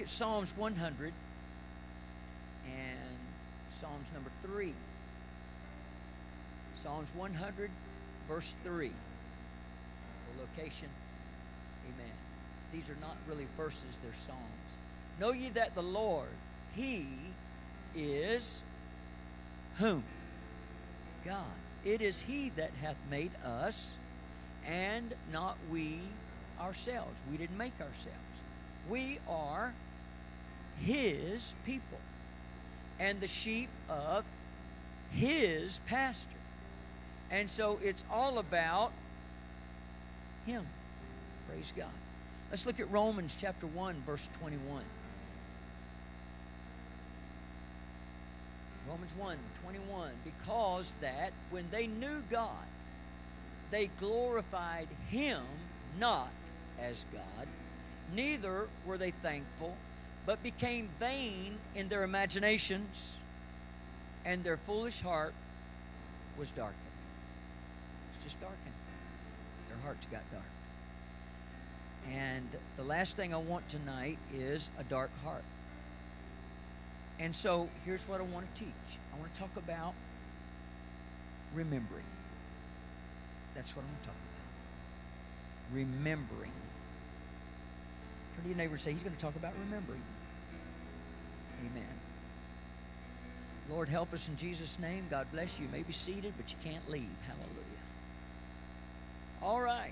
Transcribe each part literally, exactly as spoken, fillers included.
at Psalms one hundred and Psalms number three. Psalms one hundred, verse three. The location. Amen. These are not really verses, they're songs. Know ye that the Lord, He is whom? God. It is He that hath made us, and not we ourselves. We didn't make ourselves. We are His people, and the sheep of His pasture. And so it's all about Him. Praise God. Let's look at Romans chapter one, verse twenty-one. Romans one, twenty-one. Because that when they knew God, they glorified Him not as God, neither were they thankful, but became vain in their imaginations, and their foolish heart was darkened. It's just darkened. Their hearts got dark. And the last thing I want tonight is a dark heart. And so here's what I want to teach. I want to talk about remembering. That's what I'm going to talk about. Remembering. Turn to your neighbor and say, he's going to talk about remembering. Amen. Lord, help us in Jesus' name. God bless you. You may be seated, but you can't leave. Hallelujah. All right.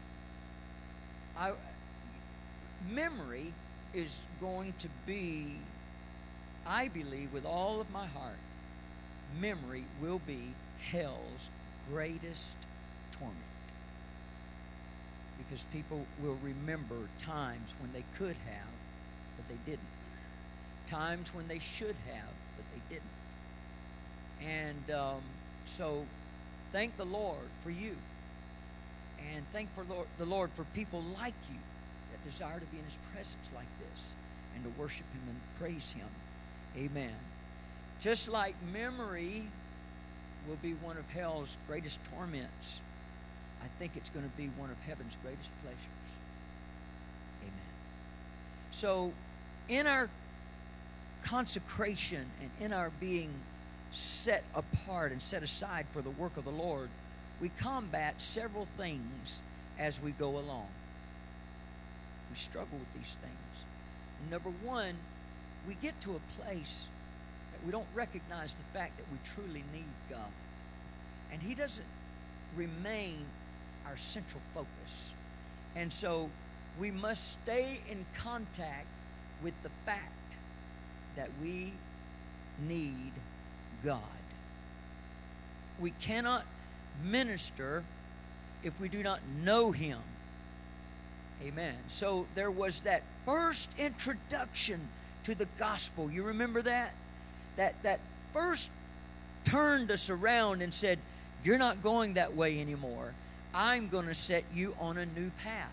I, memory is going to be, I believe with all of my heart, memory will be hell's greatest torment. Because people will remember times when they could have, but they didn't. Times when they should have, but they didn't. And um, so thank the Lord for you. And thank for Lord, the Lord for people like you that desire to be in His presence like this and to worship Him and praise Him. Amen. Just like memory will be one of hell's greatest torments, I think it's going to be one of heaven's greatest pleasures. Amen. So, in our consecration and in our being set apart and set aside for the work of the Lord, we combat several things as we go along. We struggle with these things. And number one, we get to a place that we don't recognize the fact that we truly need God. And He doesn't remain our central focus. And so we must stay in contact with the fact that we need God. We cannot minister if we do not know Him. Amen. So there was that first introduction to the gospel. You remember that? That that first turned us around and said, you're not going that way anymore. I'm going to set you on a new path.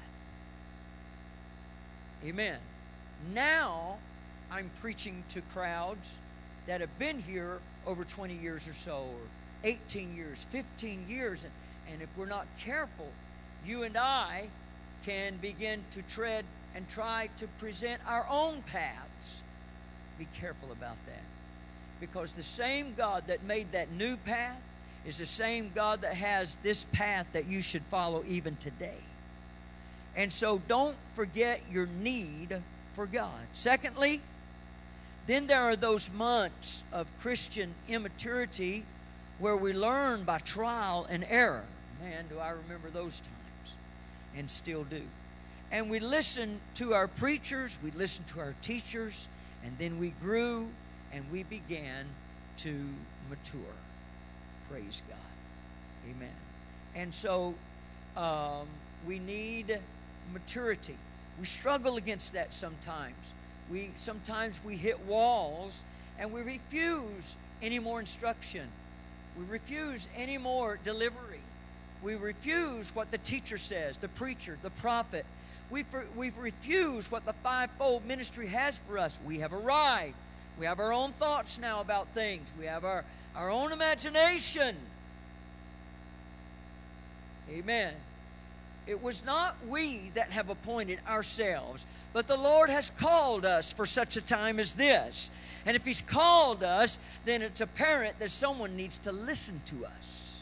Amen. Now I'm preaching to crowds that have been here over twenty years or so, or eighteen years, fifteen years. And, and if we're not careful, you and I can begin to tread and try to present our own paths. Be careful about that. Because the same God that made that new path is the same God that has this path that you should follow even today. And so don't forget your need for God. Secondly, then there are those months of Christian immaturity where we learn by trial and error. Man, do I remember those times, and still do. And we listen to our preachers, we listen to our teachers, and then we grew and we began to mature. Praise God. Amen. And so um, we need maturity. We struggle against that sometimes. We sometimes we hit walls and we refuse any more instruction. We refuse any more delivery. We refuse what the teacher says, the preacher, the prophet. We've, we've refused what the fivefold ministry has for us. We have arrived. We have our own thoughts now about things. We have our, our own imagination. Amen. It was not we that have appointed ourselves, but the Lord has called us for such a time as this. And if He's called us, then it's apparent that someone needs to listen to us.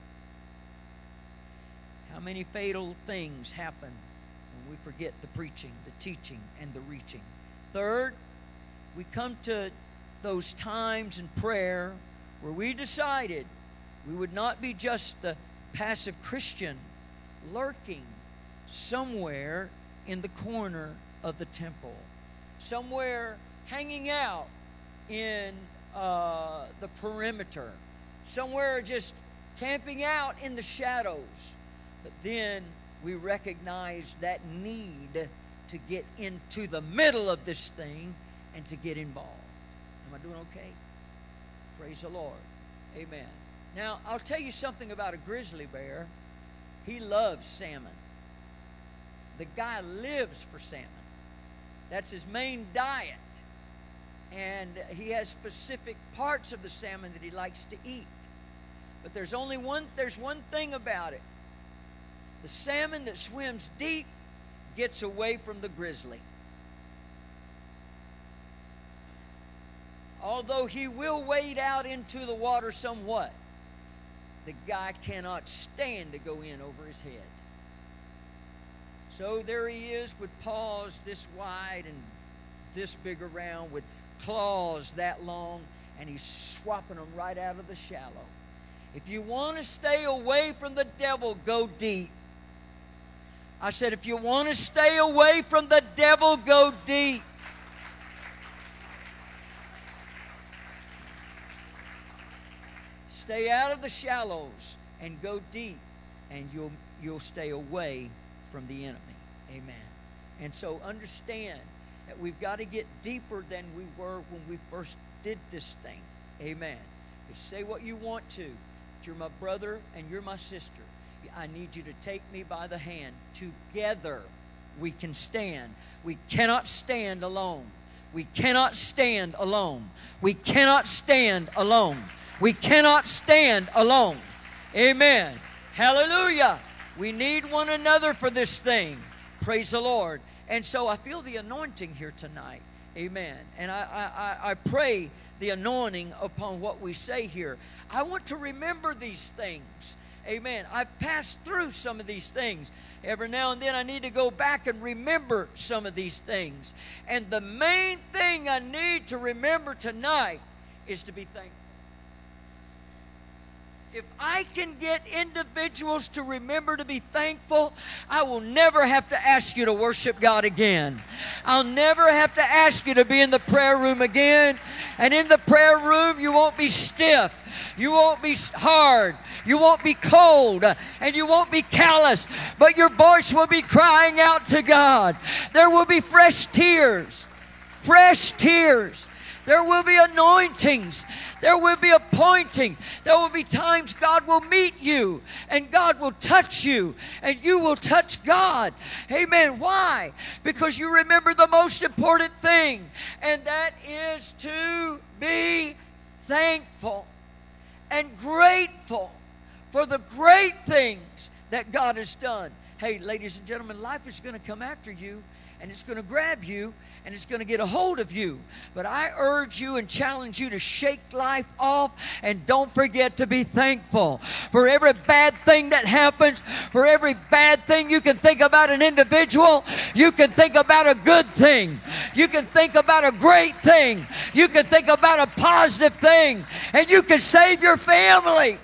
How many fatal things happen when we forget the preaching, the teaching, and the reaching? Third, we come to those times in prayer where we decided we would not be just the passive Christian lurking somewhere in the corner of the temple, somewhere hanging out in uh, the perimeter, somewhere just camping out in the shadows. But then we recognize that need to get into the middle of this thing and to get involved. Am I doing okay? Praise the Lord. Amen. Now, I'll tell you something about a grizzly bear. He loves salmon. The guy lives for salmon. That's his main diet. And he has specific parts of the salmon that he likes to eat. But there's only one, there's one thing about it. The salmon that swims deep gets away from the grizzly. Although he will wade out into the water somewhat, the guy cannot stand to go in over his head. So there he is with paws this wide and this big around, with claws that long, and he's swapping them right out of the shallow. If you want to stay away from the devil, go deep. I said, if you want to stay away from the devil, go deep. Stay out of the shallows and go deep, and you'll you'll stay away from the enemy. Amen. And so understand that we've got to get deeper than we were when we first did this thing. Amen. You say what you want to, but you're my brother and you're my sister. I need you to take me by the hand. Together we can stand. We cannot stand alone. We cannot stand alone. We cannot stand alone. We cannot stand alone. Amen. Hallelujah. We need one another for this thing. Praise the Lord. And so I feel the anointing here tonight. Amen. And I, I, I pray the anointing upon what we say here. I want to remember these things. Amen. I've passed through some of these things. Every now and then I need to go back and remember some of these things. And the main thing I need to remember tonight is to be thankful. If I can get individuals to remember to be thankful, I will never have to ask you to worship God again. I'll never have to ask you to be in the prayer room again. And in the prayer room, you won't be stiff. You won't be hard. You won't be cold. And you won't be callous. But your voice will be crying out to God. There will be fresh tears. Fresh tears. There will be anointings. There will be appointing. There will be times God will meet you and God will touch you and you will touch God. Amen. Why? Because you remember the most important thing, and that is to be thankful and grateful for the great things that God has done. Hey, ladies and gentlemen, life is going to come after you, and it's going to grab you, and it's going to get a hold of you. But I urge you and challenge you to shake life off, and don't forget to be thankful for every bad thing that happens, for every bad thing. You can think about an individual. You can think about a good thing. You can think about a great thing. You can think about a positive thing, and you can save your family.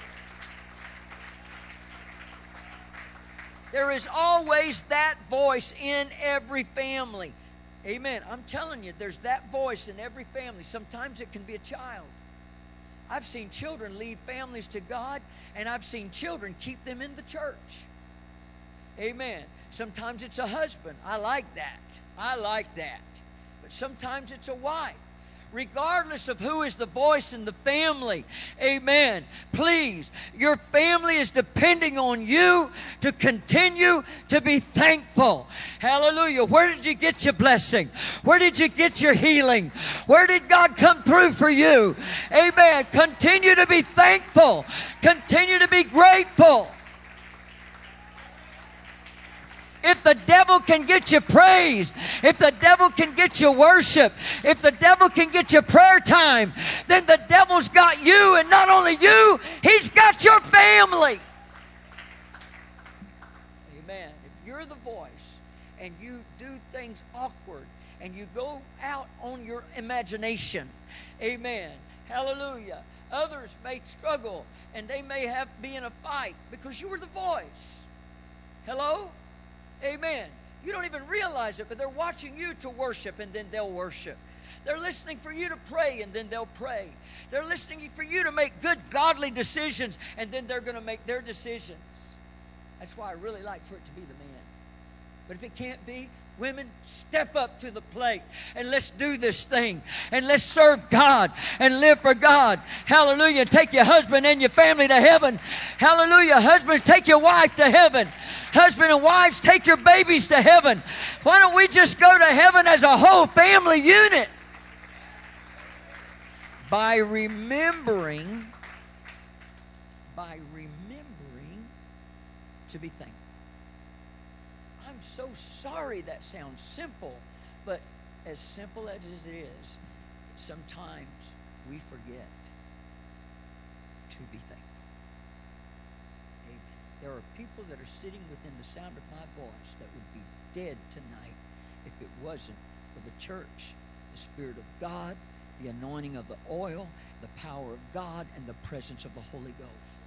There is always that voice in every family. Amen. I'm telling you, there's that voice in every family. Sometimes it can be a child. I've seen children lead families to God, and I've seen children keep them in the church. Amen. Sometimes it's a husband. I like that. I like that. But sometimes it's a wife. Regardless of who is the voice in the family. Amen. Please, your family is depending on you to continue to be thankful. Hallelujah. Where did you get your blessing? Where did you get your healing? Where did God come through for you? Amen. Continue to be thankful. Continue to be grateful. If the devil can get you praise, if the devil can get you worship, if the devil can get you prayer time, then the devil's got you, and not only you, he's got your family. Amen. If you're the voice and you do things awkward and you go out on your imagination, amen, hallelujah, others may struggle and they may have be in a fight because you were the voice. Hello? Amen. You don't even realize it, but they're watching you to worship, and then they'll worship. They're listening for you to pray, and then they'll pray. They're listening for you to make good, godly decisions, and then they're going to make their decisions. That's why I really like for it to be the man. But if it can't be, women, step up to the plate and let's do this thing and let's serve God and live for God. Hallelujah. Take your husband and your family to heaven. Hallelujah. Husbands, take your wife to heaven. Husband and wives, take your babies to heaven. Why don't we just go to heaven as a whole family unit? By remembering, by remembering to be thankful. I'm so sorry that sounds simple, but as simple as it is, sometimes we forget to be thankful. Amen. There are people that are sitting within the sound of my voice that would be dead tonight if it wasn't for the church, the Spirit of God, the anointing of the oil, the power of God, and the presence of the Holy Ghost.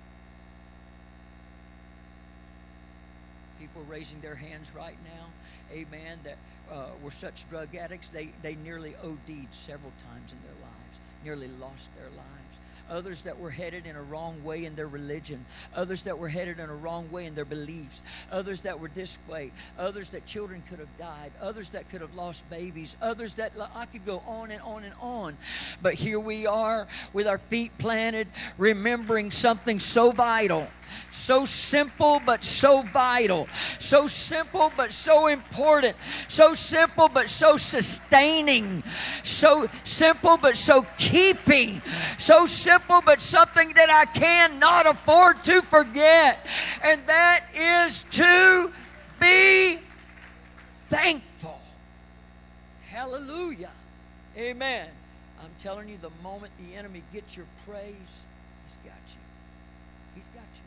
People raising their hands right now, amen, that uh, were such drug addicts, they, they nearly O D'd several times in their lives, nearly lost their lives. Others that were headed in a wrong way in their religion. Others that were headed in a wrong way in their beliefs. Others that were this way. Others that children could have died. Others that could have lost babies. Others that, I could go on and on and on. But here we are with our feet planted, remembering something so vital. So simple but so vital. So simple but so important. So simple but so sustaining. So simple but so keeping. So simple but something that I cannot afford to forget. And that is to be thankful. Hallelujah. Amen. I'm telling you, the moment the enemy gets your praise, he's got you. He's got you.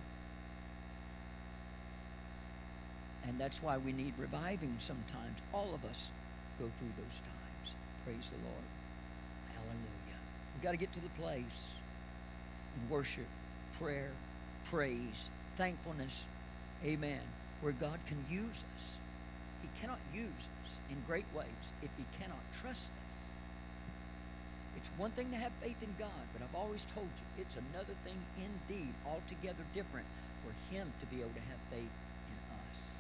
And that's why we need reviving sometimes. All of us go through those times. Praise the Lord. Hallelujah. We've got to get to the place in worship, prayer, praise, thankfulness, amen, where God can use us. He cannot use us in great ways if He cannot trust us. It's one thing to have faith in God, but I've always told you, it's another thing indeed, altogether different, for Him to be able to have faith in us.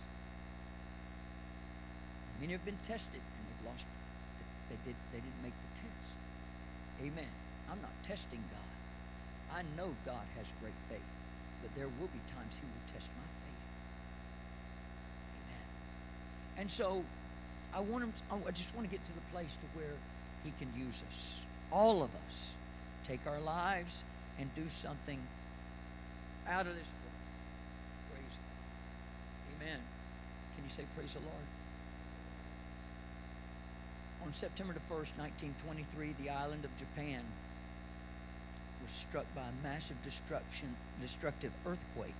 Many have been tested and they've lost. They did. They didn't make the test. Amen. I'm not testing God. I know God has great faith, but there will be times He will test my faith. Amen. And so, I want him. I just want to get to the place to where He can use us. All of us take our lives and do something out of this world. Praise God. Amen. Can you say praise the Lord? On September the first, nineteen twenty-three, the island of Japan was struck by a massive destruction, destructive earthquake.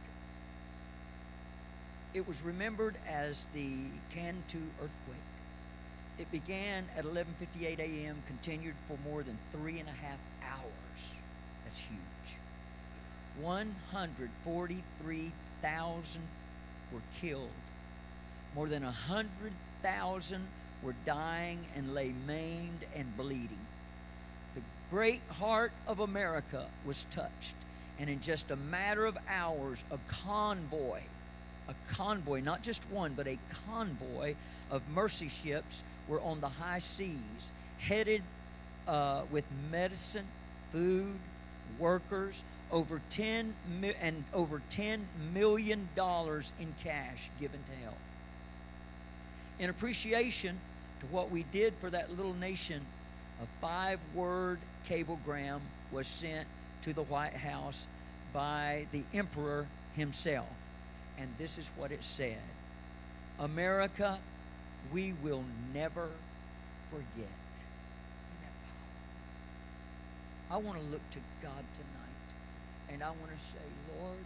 It was remembered as the Kanto earthquake. It began at eleven fifty-eight a.m., continued for more than three and a half hours. That's huge. one hundred forty-three thousand were killed. More than one hundred thousand were dying and lay maimed and bleeding. The great heart of America was touched, and in just a matter of hours, a convoy, a convoy, not just one, but a convoy of mercy ships were on the high seas, headed uh, with medicine, food, workers, over ten mi- and over ten million dollars in cash given to help. In appreciation to what we did for that little nation, a five-word cablegram was sent to the White House by the emperor himself. And this is what it said. America, we will never forget. Isn't that powerful? I want to look to God tonight, and I want to say, Lord,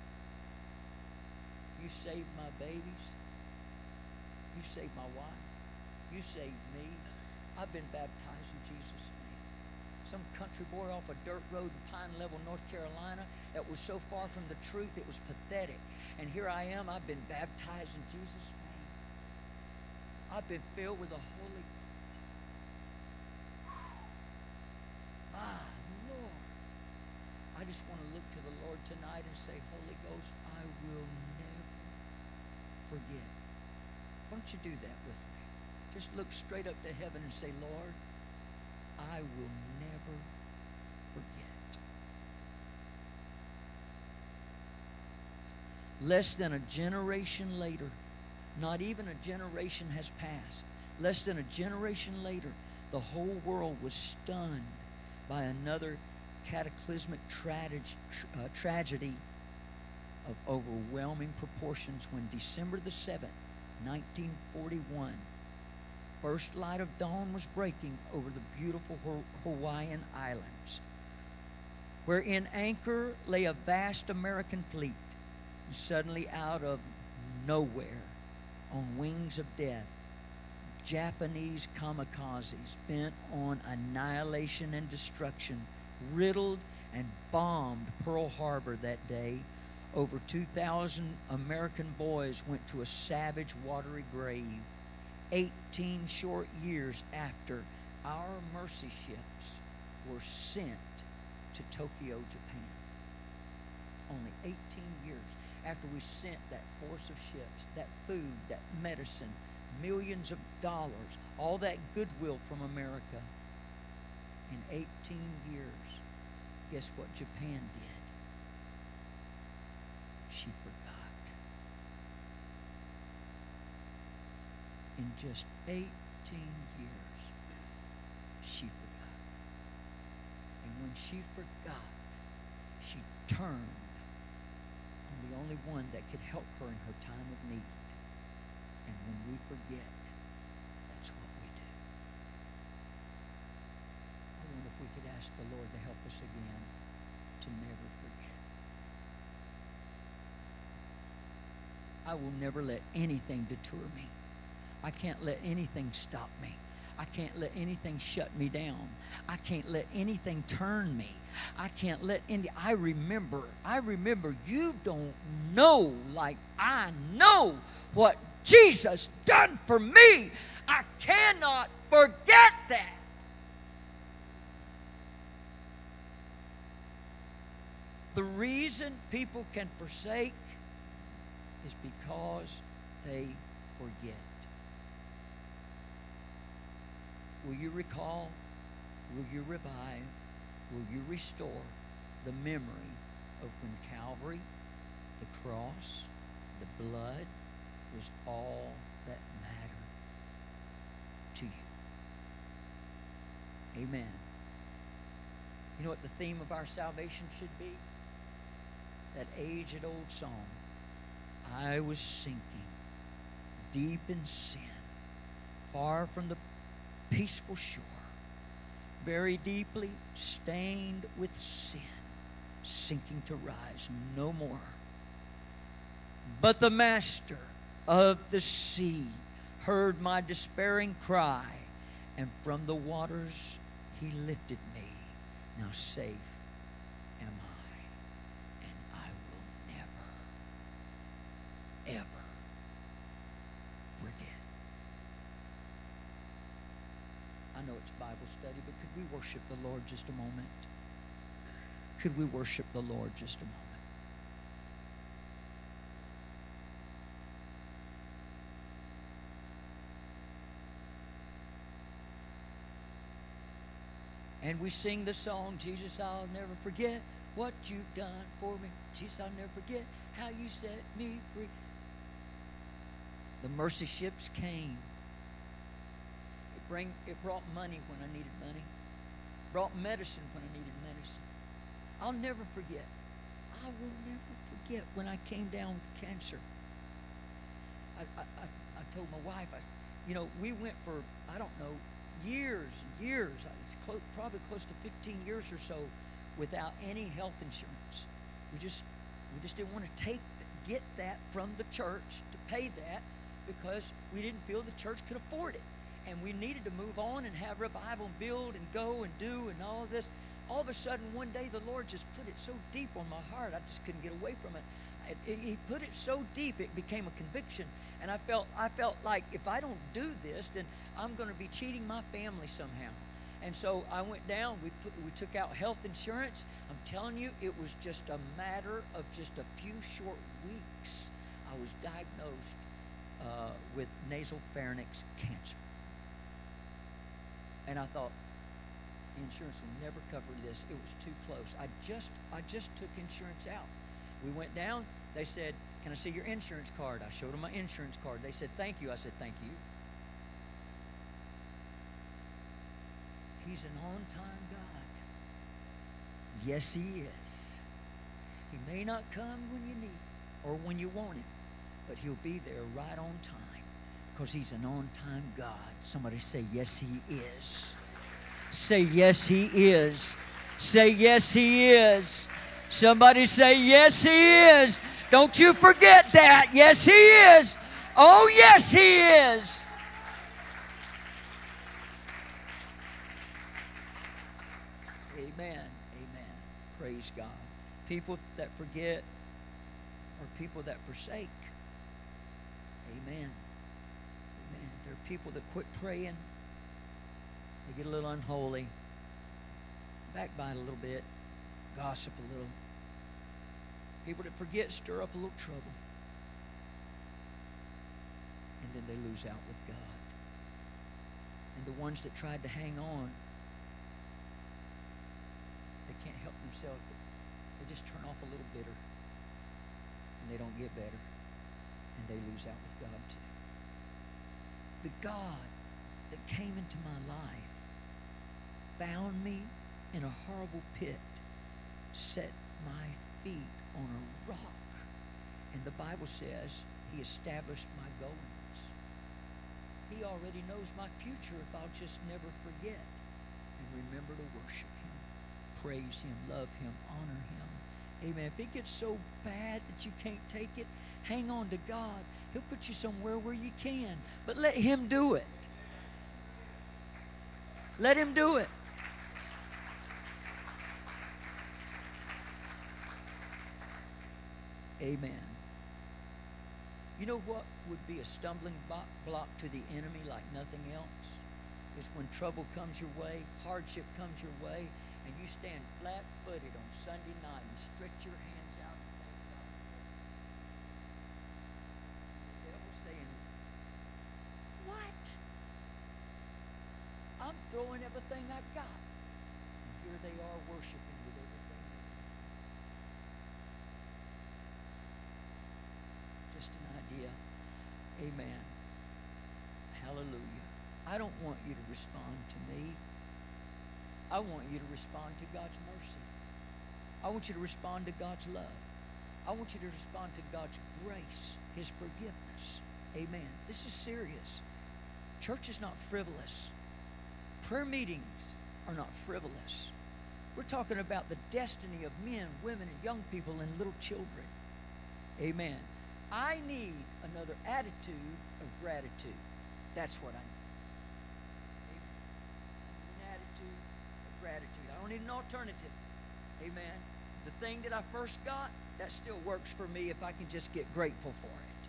you saved my babies. You saved my wife. You saved me. I've been baptized in Jesus' name. Some country boy off a dirt road in Pine Level, North Carolina, that was so far from the truth, it was pathetic. And here I am, I've been baptized in Jesus' name. I've been filled with the Holy Ghost. My Lord. I just want to look to the Lord tonight and say, Holy Ghost, I will never forget. Why don't you do that with me? Just look straight up to heaven and say, Lord, I will never forget. Less than a generation later, not even a generation has passed. Less than a generation later, the whole world was stunned by another cataclysmic trage- uh, tragedy of overwhelming proportions when December the seventh, nineteen forty-one, first light of dawn was breaking over the beautiful Hawaiian Islands, where in anchor lay a vast American fleet. And suddenly, out of nowhere, on wings of death, Japanese kamikazes bent on annihilation and destruction riddled and bombed Pearl Harbor that day. Over two thousand American boys went to a savage, watery grave. eighteen short years after, our mercy ships were sent to Tokyo, Japan. Only eighteen years after we sent that force of ships, that food, that medicine, millions of dollars, all that goodwill from America. In eighteen years, guess what Japan did? She forgot. In just eighteen years, she forgot. And when she forgot, she turned on the only one that could help her in her time of need. And when we forget, that's what we do. I wonder if we could ask the Lord to help us again to never forget. I will never let anything deter me. I can't let anything stop me. I can't let anything shut me down. I can't let anything turn me. I can't let any... I remember, I remember you don't know like I know what Jesus done for me. I cannot forget that. The reason people can forsake is because they forget. Will you recall? Will you revive? Will you restore the memory of when Calvary, the cross, the blood was all that mattered to you? Amen. You know what the theme of our salvation should be? That aged-old song. I was sinking deep in sin, far from the peaceful shore, very deeply stained with sin, sinking to rise no more. But the Master of the sea heard my despairing cry, and from the waters he lifted me. Now safe am I, and I will never, ever forget. I know it's Bible study, but could we worship the Lord just a moment? Could we worship the Lord just a moment? And we sing the song, Jesus, I'll never forget what you've done for me. Jesus, I'll never forget how you set me free. The mercy ships came. It, bring, it brought money when I needed money. It brought medicine when I needed medicine. I'll never forget. I will never forget when I came down with cancer. I, I, I I told my wife, I, you know, we went for, I don't know, years and years. It's close, probably close to fifteen years or so without any health insurance. We just, we just didn't want to take, get that from the church to pay that because we didn't feel the church could afford it. And we needed to move on and have revival and build and go and do and all of this. All of a sudden, one day, the Lord just put it so deep on my heart, I just couldn't get away from it. It, it. He put it so deep, it became a conviction. And I felt, I felt like if I don't do this, then I'm going to be cheating my family somehow. And so I went down, we, put, we took out health insurance. I'm telling you, it was just a matter of just a few short weeks. I was diagnosed uh, with nasopharynx cancer. And I thought, insurance will never cover this. It was too close. I just, I just took insurance out. We went down. They said, can I see your insurance card? I showed them my insurance card. They said, thank you. I said, thank you. He's an on-time God. Yes, He is. He may not come when you need Him or when you want Him, but He'll be there right on time because He's an on-time God. Somebody say, yes, He is. Say, yes, He is. Say, yes, He is. Somebody say, yes, He is. Don't you forget that. Yes, He is. Oh, yes, He is. Amen. Amen. Praise God. People that forget are people that forsake. Amen. Amen. There are people that quit praying. They get a little unholy, backbite a little bit, gossip a little. People that forget stir up a little trouble. And then they lose out with God. And the ones that tried to hang on, they can't help themselves. They just turn off a little bitter. And they don't get better. And they lose out with God too. The God that came into my life found me in a horrible pit, set my feet on a rock, and the Bible says He established my goings. He already knows my future if I'll just never forget and remember to worship Him, praise Him, love Him, honor Him. Amen. If it gets so bad that you can't take it, hang on to God. He'll put you somewhere where you can, but let Him do it. Let Him do it. Amen. You know what would be a stumbling block to the enemy like nothing else? Is when trouble comes your way, hardship comes your way, and you stand flat-footed on Sunday night and stretch your hands out and thank God. The devil's saying, what? I'm throwing everything I got. And here they are worshiping with everything. Just an idea. Amen. Hallelujah. I don't want you to respond to me. I want you to respond to God's mercy. I want you to respond to God's love. I want you to respond to God's grace, His forgiveness. Amen. This is serious. Church is not frivolous. Prayer meetings are not frivolous. We're talking about the destiny of men, women, and young people and little children. Amen. I need another attitude of gratitude. That's what I need. Amen. I need an attitude of gratitude. I don't need an alternative. Amen. The thing that I first got, that still works for me if I can just get grateful for it.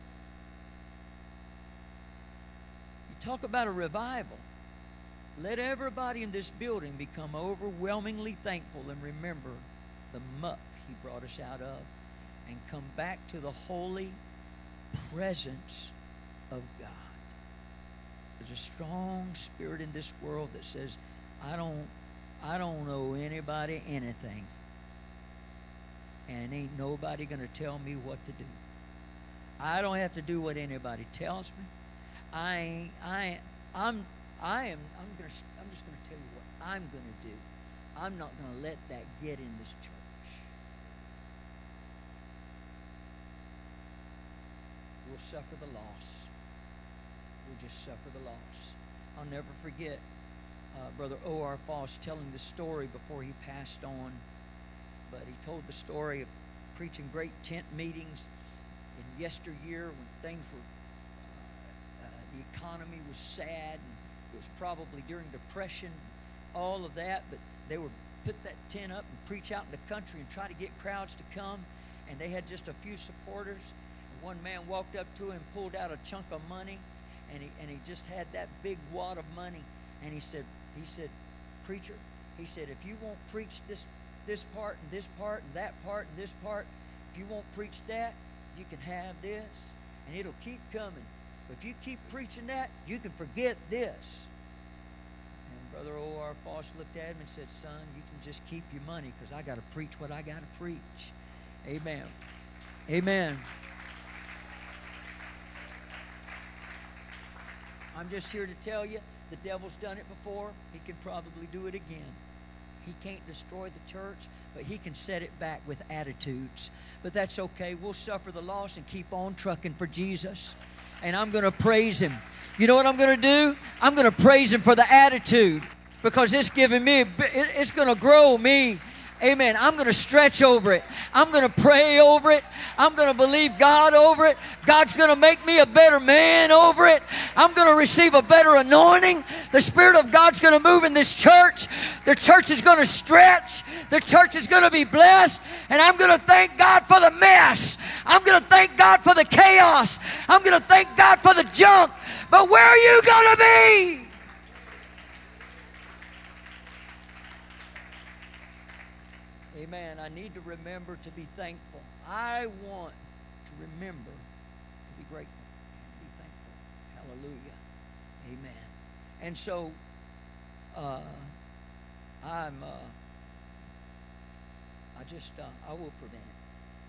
You talk about a revival. Let everybody in this building become overwhelmingly thankful and remember the muck He brought us out of and come back to the holy presence of God. There's a strong spirit in this world that says, I don't, I don't owe anybody anything. And ain't nobody going to tell me what to do. I don't have to do what anybody tells me. I ain't, I, I'm, I am, I'm going to, I'm just going to tell you what I'm going to do. I'm not going to let that get in this church. We'll suffer the loss. we'll just suffer the loss. I'll never forget uh, Brother O R Foss telling the story before he passed on. But he told the story of preaching great tent meetings in yesteryear when things were, uh, uh, the economy was sad, and it was probably during Depression, all of that, but they would put that tent up and preach out in the country and try to get crowds to come, and they had just a few supporters. And one man walked up to him, pulled out a chunk of money, and he and he just had that big wad of money, and he said, he said, "Preacher," he said, "if you won't preach this this part and this part and that part and this part, if you won't preach that, you can have this, and it'll keep coming. But if you keep preaching that, you can forget this." And Brother O R Foss looked at him and said, "Son, you can just keep your money, because I got to preach what I got to preach." Amen. Amen. I'm just here to tell you, the devil's done it before. He can probably do it again. He can't destroy the church, but he can set it back with attitudes. But that's okay. We'll suffer the loss and keep on trucking for Jesus. And I'm going to praise Him. You know what I'm going to do? I'm going to praise Him for the attitude, because it's giving me, it's going to grow me. Amen. I'm going to stretch over it. I'm going to pray over it. I'm going to believe God over it. God's going to make me a better man over it. I'm going to receive a better anointing. The Spirit of God's going to move in this church. The church is going to stretch. The church is going to be blessed. And I'm going to thank God for the mess. I'm going to thank God for the chaos. I'm going to thank God for the junk. But where are you going to be? Amen. I need to remember to be thankful. I want to remember to be grateful and be thankful. Hallelujah. Amen. And so, uh, I'm, uh, I just, uh, I will prevent it.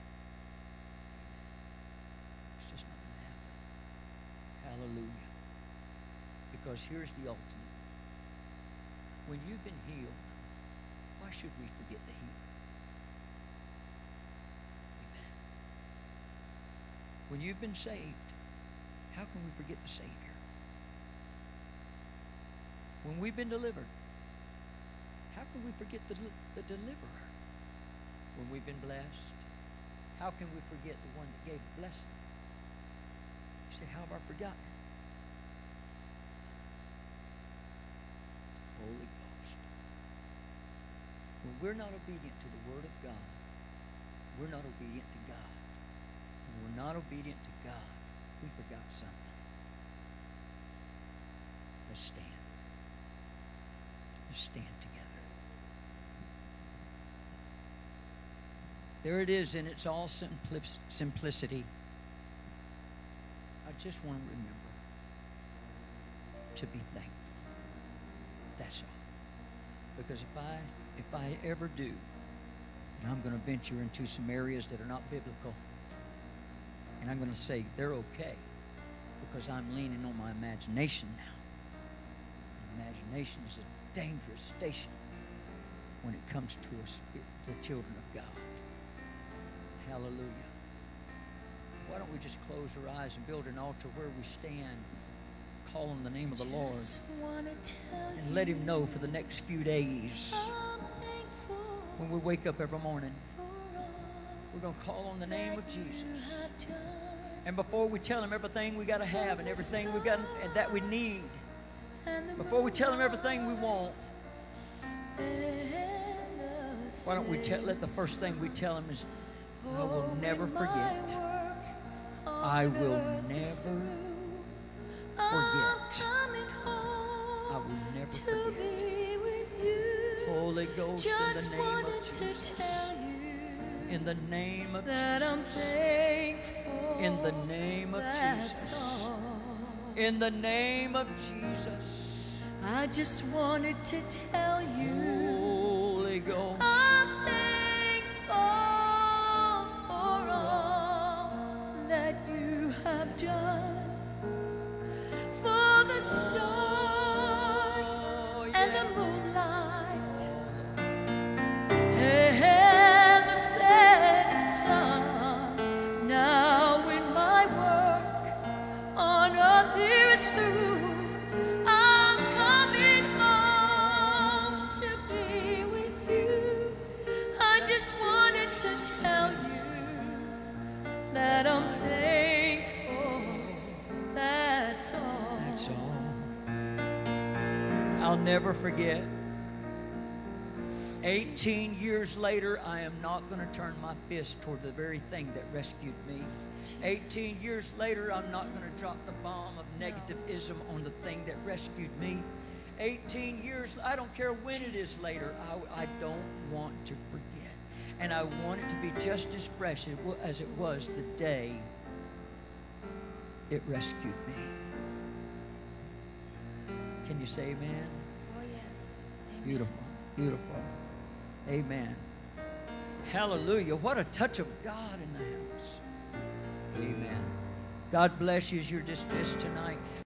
It's just not going to happen. Hallelujah. Because here's the ultimate. When you've been healed, why should we forget the healing? When you've been saved, how can we forget the Savior? When we've been delivered, how can we forget the, the deliverer? When we've been blessed, how can we forget the one that gave the blessing? You say, how have I forgotten? Holy Ghost. When we're not obedient to the Word of God, we're not obedient to God. When we're not obedient to God, we forgot something. Let's stand. Let's stand together. There it is in its all simplicity. I just want to remember to be thankful. That's all. Because if I if I ever do, and I'm going to venture into some areas that are not biblical, and I'm going to say they're okay, because I'm leaning on my imagination now. Imagination is a dangerous station when it comes to a spirit, the children of God. Hallelujah. Why don't we just close our eyes and build an altar where we stand, call on the name of the Lord, and let Him know for the next few days, when we wake up every morning, we're going to call on the name of Jesus. And before we tell Him everything we got to have and everything we got and that we need, before we tell Him everything we want, why don't we tell, let the first thing we tell Him is, I will never forget. I will never forget. I will never forget. Holy Ghost, in the name of Jesus. In the name of Jesus. In the name of Jesus. In the name of Jesus. I just wanted to tell you, Holy Ghost, I'm thankful for all that you have done, for the stars and the moonlight and the setting sun. Now when my work on earth here is through, I'll never forget. eighteen years later, I am not going to turn my fist toward the very thing that rescued me. eighteen years later, I'm not going to drop the bomb of negativism on the thing that rescued me. eighteen years, I don't care when it is later, I, I don't want to forget. And I want it to be just as fresh as it was the day it rescued me. Can you say amen? Oh, yes. Amen. Beautiful, beautiful. Amen. Hallelujah. What a touch of God in the house. Amen. God bless you as you're dismissed tonight.